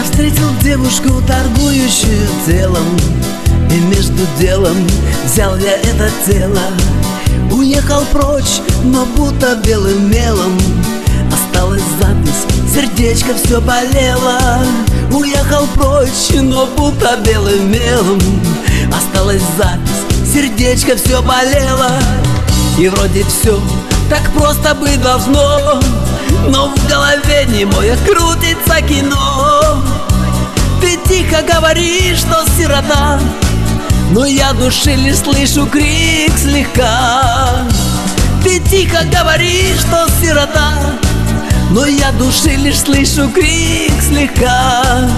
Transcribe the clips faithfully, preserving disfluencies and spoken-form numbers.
встретил девушку, торгующую телом, и между делом взял я это тело. Уехал прочь, но будто белым мелом осталась запись, сердечко все болело. Уехал прочь, но будто белым мелом осталась запись, сердечко все болело. И вроде все так просто быть должно, но в голове немое крутится кино. Ты тихо говоришь, что сирота, но я души лишь слышу крик слегка. Ты тихо говоришь, что сирота, но я души лишь слышу крик слегка.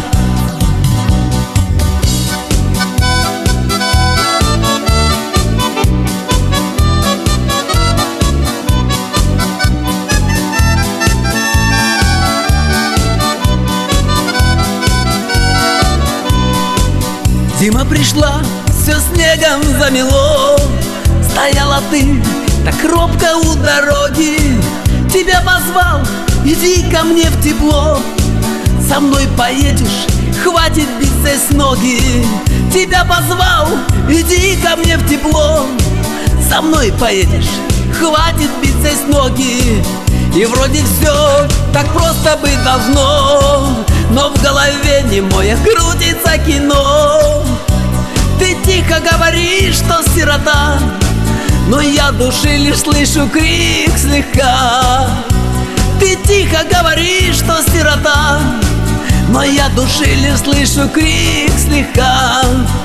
Зима пришла, все снегом замело. Стояла ты так робко у дороги. Тебя позвал, иди ко мне в тепло. Со мной поедешь, хватит биться с ноги. Тебя позвал, иди ко мне в тепло. Со мной поедешь, хватит биться с ноги. И вроде все так просто быть должно, но в голове немое крутится кино. Ты тихо говоришь, что сирота, но я души лишь слышу крик слегка. Ты тихо говоришь, что сирота, но я души лишь слышу крик слегка.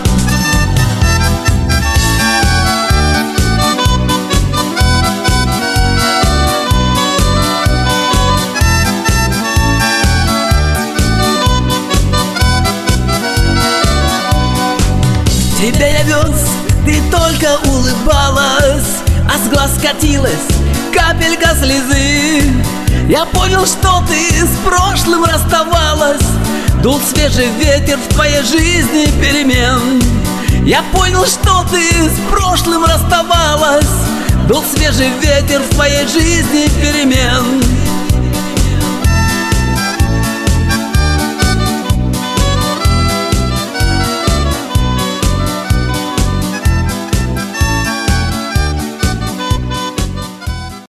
Тебя я вез, ты только улыбалась, а с глаз катилась капелька слезы. Я понял, что ты с прошлым расставалась, дул свежий ветер в твоей жизни перемен. Я понял, что ты с прошлым расставалась, дул свежий ветер в твоей жизни перемен.